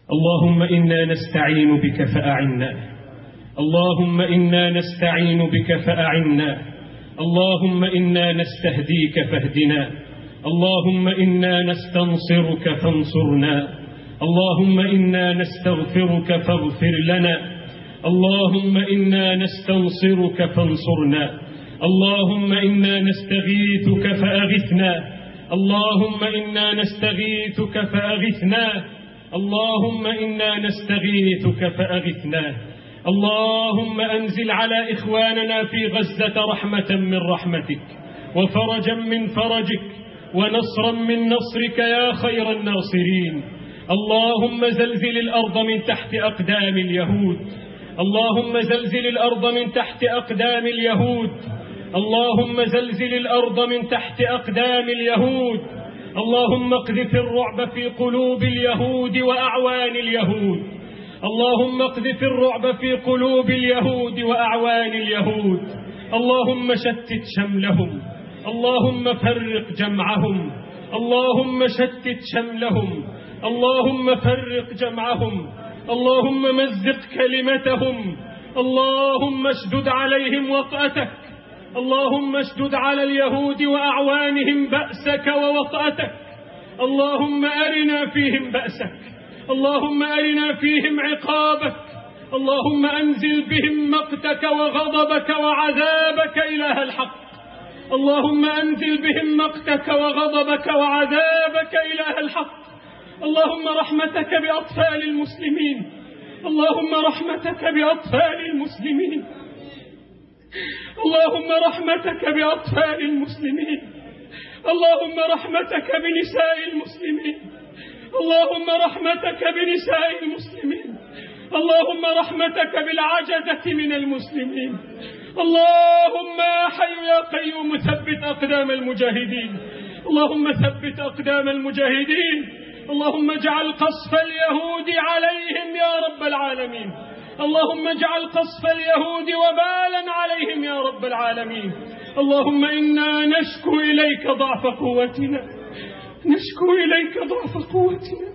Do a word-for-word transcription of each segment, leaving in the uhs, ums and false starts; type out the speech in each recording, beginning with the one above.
اللهم إنا نستعين بك فأعنا، اللهم إنا نستعين بك فأعنا، اللهم إنا نستهديك فاهدنا، اللهم إنا نستنصرك فانصرنا، اللهم إنا نستغفرك فاغفر لنا، اللهم إنا نستنصرك فانصرنا، اللهم إنا نستغيثك فأغثنا، اللهم إنا نستغيثك فأغثنا، اللهم إنا نستغيثك فأغثنا. اللهم أنزل على إخواننا في غزة رحمة من رحمتك، وفرجا من فرجك، ونصرا من نصرك يا خير الناصرين. اللهم زلزل الأرض من تحت أقدام اليهود، اللهم زلزل الأرض من تحت أقدام اليهود، اللهم زلزل الأرض من تحت أقدام اليهود. اللهم اقذف الرعب في قلوب اليهود وأعوان اليهود، اللهم اقذف الرعب في قلوب اليهود وأعوان اليهود. اللهم شتت شملهم، اللهم فرق جمعهم، اللهم شتت شملهم، اللهم فرق جمعهم، اللهم مزق كلمتهم، اللهم اشدد عليهم وطأتك، اللهم اشدد على اليهود وأعوانهم بأسك ووطأتك. اللهم أرنا فيهم بأسك، اللهم أرنا فيهم عقابك، اللهم أنزل بهم مقتك وغضبك وعذابك إله الحق، اللهم أنزل بهم مقتك وغضبك وعذابك إله الحق. اللهم رحمتك بأطفال المسلمين، اللهم رحمتك بأطفال المسلمين، اللهم رحمتك بأطفال المسلمين، اللهم رحمتك بنساء المسلمين، اللهم رحمتك بنساء المسلمين، اللهم رحمتك بالعجزة من المسلمين. اللهم يا حي يا قيوم ثبت أقدام المجاهدين، اللهم ثبت أقدام المجاهدين، اللهم اجعل قصف اليهود عليهم يا رب العالمين، اللهم اجعل قصف اليهود وبالا عليهم يا رب العالمين. اللهم إنا نشكو إليك ضعف قوتنا، نشكو إليك ضعف قوتنا،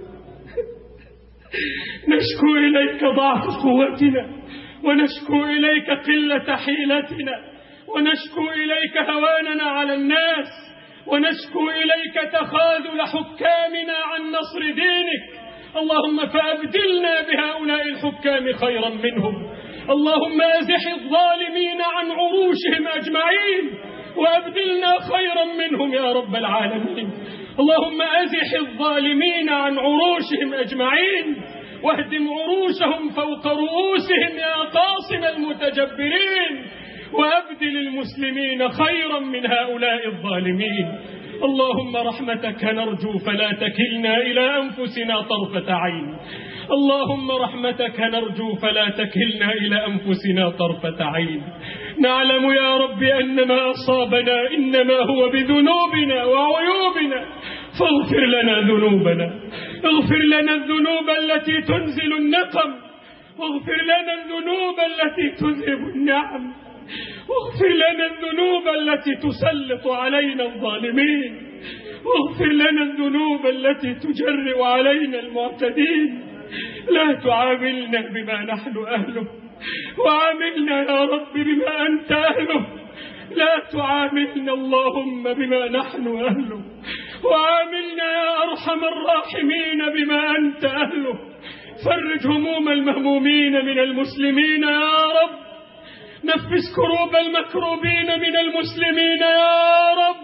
نشكو إليك ضعف قوتنا، ونشكو إليك قلة حيلتنا، ونشكو إليك هواننا على الناس، ونشكو إليك تخاذل حكامنا عن نصر دينك. اللهم فأبدلنا بهؤلاء الحكام خيرا منهم، اللهم أزح الظالمين عن عروشهم أجمعين وأبدلنا خيرا منهم يا رب العالمين. اللهم أزح الظالمين عن عروشهم أجمعين واهدم عروشهم فوق رؤوسهم يا قاصم المتجبرين، وأبدل المسلمين خيرا من هؤلاء الظالمين. اللهم رحمتك نرجو فلا تكلنا إلى أنفسنا طرفة عين، اللهم رحمتك نرجو فلا تكلنا إلى أنفسنا طرفة عين. نعلم يا رب أن ما أصابنا إنما هو بذنوبنا وعيوبنا، فاغفر لنا ذنوبنا، اغفر لنا الذنوب التي تنزل النقم، واغفر لنا الذنوب التي تذهب النعم، واغفر لنا الذنوب التي تسلط علينا الظالمين، واغفر لنا الذنوب التي تجرئ علينا المعتدين. لا تعاملنا بما نحن أهله، وعاملنا يا رب بما أنت أهله. لا تعاملنا اللهم بما نحن أهله، وعاملنا يا أرحم الراحمين بما أنت أهله. فرج هموم المهمومين من المسلمين يا رب، نفس كروب المكروبين من المسلمين يا رب،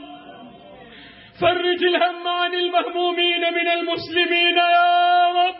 فرج الهم عن المهمومين من المسلمين يا رب،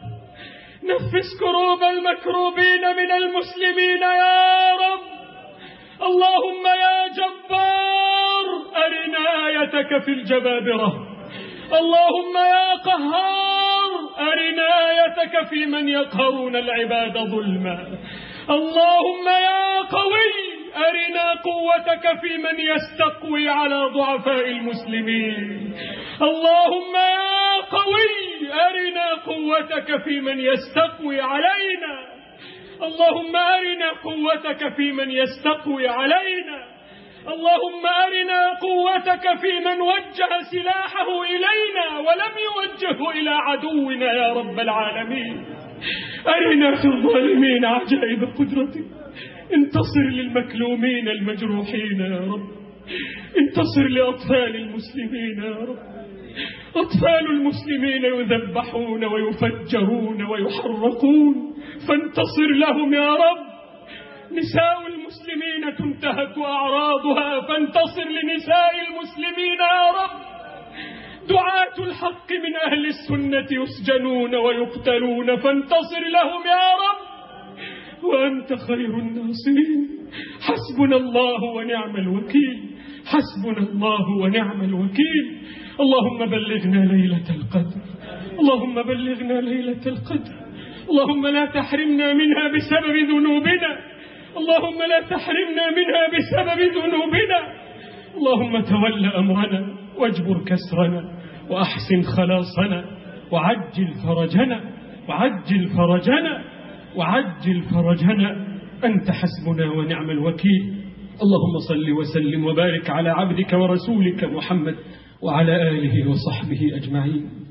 نفس كروب المكروبين من المسلمين يا رب. اللهم يا جبار أرنا آيتك في الجبابرة، اللهم يا قهار أرنا آيتك في من يقهرون العباد ظلما، اللهم يا قوي أرنا قوتك في من يستقوي على ضعفاء المسلمين، اللهم يا قوي أرنا قوتك في من يستقوي علينا، اللهم أرنا قوتك في من يستقوي علينا. اللهم أرنا قوتك في من وجه سلاحه إلينا ولم يوجهه إلى عدونا يا رب العالمين. أرنا في الظالمين عجائب قدرتك. انتصر للمكلومين المجروحين يا رب. انتصر لأطفال المسلمين يا رب. أطفال المسلمين يذبحون ويفجرون ويحرقون، فانتصر لهم يا رب. نساء المسلمين تنتهك أعراضها، فانتصر لنساء المسلمين يا رب. دعاة الحق من أهل السنة يسجنون ويقتلون، فانتصر لهم يا رب، وأنت خير الناصرين. حسبنا الله ونعم الوكيل، حسبنا الله ونعم الوكيل. اللهم بلغنا ليلة القدر، اللهم بلغنا ليلة القدر. اللهم لا تحرمنا منها بسبب ذنوبنا، اللهم لا تحرمنا منها بسبب ذنوبنا. اللهم تول أمرنا واجبر كسرنا وأحسن خلاصنا وعجل فرجنا وعجل فرجنا وعجل فرجنا. أنت حسبنا ونعم الوكيل. اللهم صل وسلم وبارك على عبدك ورسولك محمد وعلى آله وصحبه أجمعين.